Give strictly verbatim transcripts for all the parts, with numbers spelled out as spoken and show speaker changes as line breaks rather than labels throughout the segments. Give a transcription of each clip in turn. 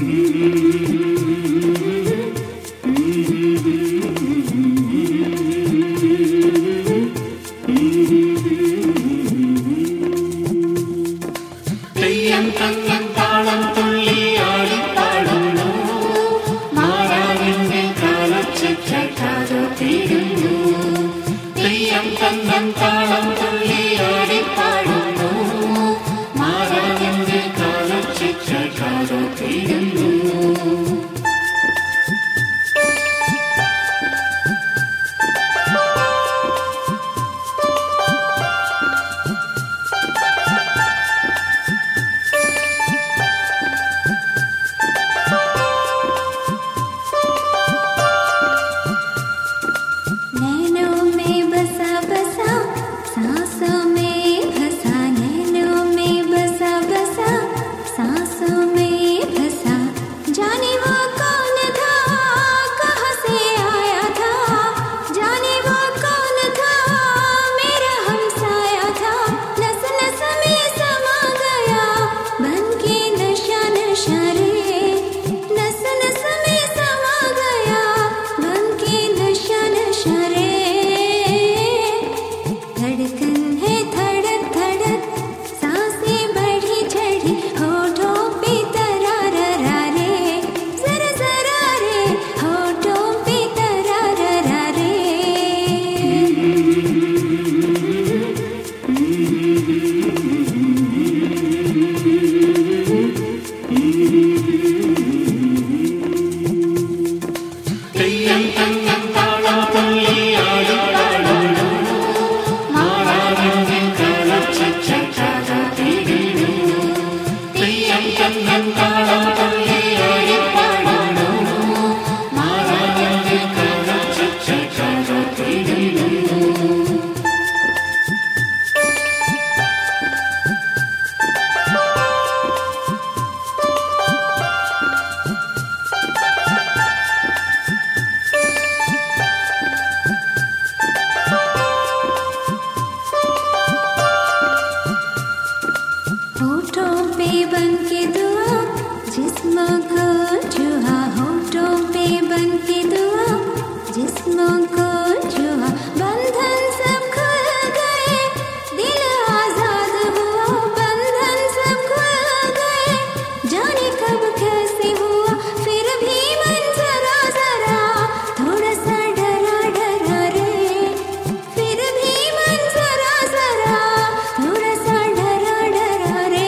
തെയ്യം തങ്ങൻ താളം തുള്ളി ആടിപ്പാടുന്നു മാറാവിന്റെ കാലൊച്ചക്കാതോ തീരുന്നു. തെയ്യം തങ്ങൻ താളം തുള്ളി ആടിപ്പാടുന്നു മാറാവിന്റെ കാലൊച്ചക്കാതോ തീരുന്നു. തെയ്യം തങ്ങൻ താളം തുള്ളി ആടിപ്പാടുന്നു മാറാവിന്റെ കാലൊച്ചക്കാതോ തീരുന്നു. തെയ്യം തങ്ങൻ താളം തുള്ളി ആടിപ്പാടുന്നു മാറാവിന്റെ കാലൊച്ചക്കാതോ തീരുന്നു.
होठों पे बन के दुआ जिस्म को छुआ, होठों पे बन के दुआ जिस्म को छुआ, बंधन सब खुल गए दिल आजाद हुआ, बंधन सब खुल गए जाने कब कैसे हुआ, फिर भी मन जरा जरा थोड़ा सा डरा डरा रे, फिर भी मन जरा जरा थोड़ा सा डरा डरा रे.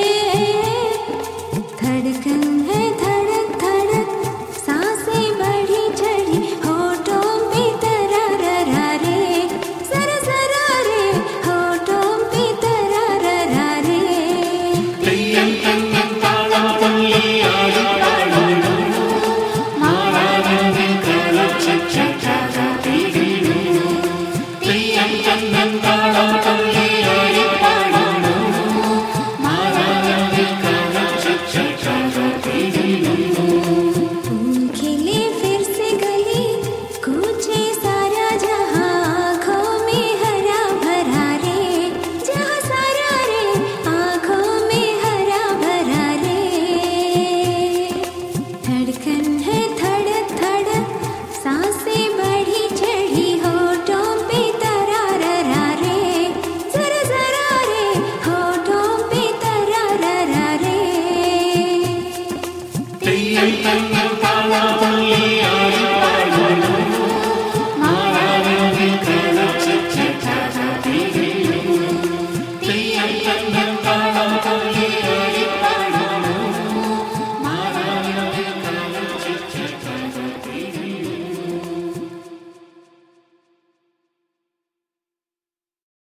धड़कन है धड़क धड़क सांसें बढ़ी चढ़ी होठों पे तरारा रे, जरा जरा रे होठों पे तरारा रे.
തെയ്യം തങ്ങൻ താളം തുള്ളി ആടിപ്പാടുന്നു മാറാവിന്റെ കാലൊച്ചക്കാതോ തീരുന്നു. തെയ്യം തങ്ങൻ താളം തുള്ളി ആടിപ്പാടുന്നു മാറാവിന്റെ കാലൊച്ചക്കാതോ തീരുന്നു.